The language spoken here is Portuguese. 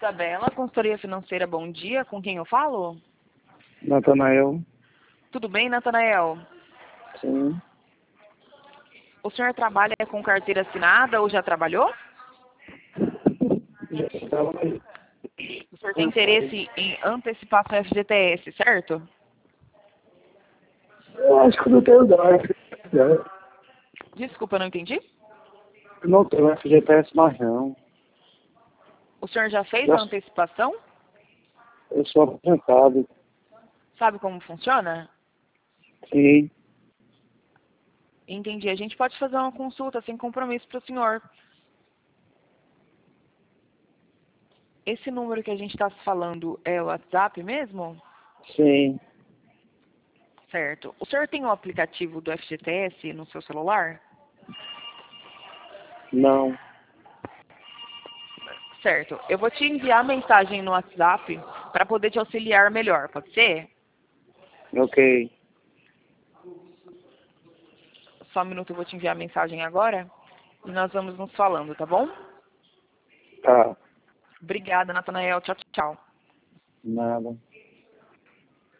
Isabela, consultoria financeira, bom dia. Com quem eu falo? Natanael, Tudo bem, Natanael? sim. O senhor trabalha com carteira assinada ou já trabalhou? Já estava aí. O senhor tem interesse em antecipação FGTS, certo? Eu acho que eu não tenho idade. Desculpa, não entendi. Eu não tenho FGTS mais não. O senhor já fez Já- a antecipação? Eu sou aposentado. Sabe como funciona? Sim. Entendi. A gente pode fazer uma consulta sem compromisso para o senhor. Esse número que a gente está falando é o WhatsApp mesmo? Sim. Certo. O senhor tem o aplicativo do FGTS no seu celular? Não. Certo. Eu vou te enviar mensagem no WhatsApp para poder te auxiliar melhor, pode ser? Ok. Só um minuto, eu vou te enviar a mensagem agora e nós vamos nos falando, tá bom? Tá. Obrigada, Natanael. Tchau, tchau. Nada.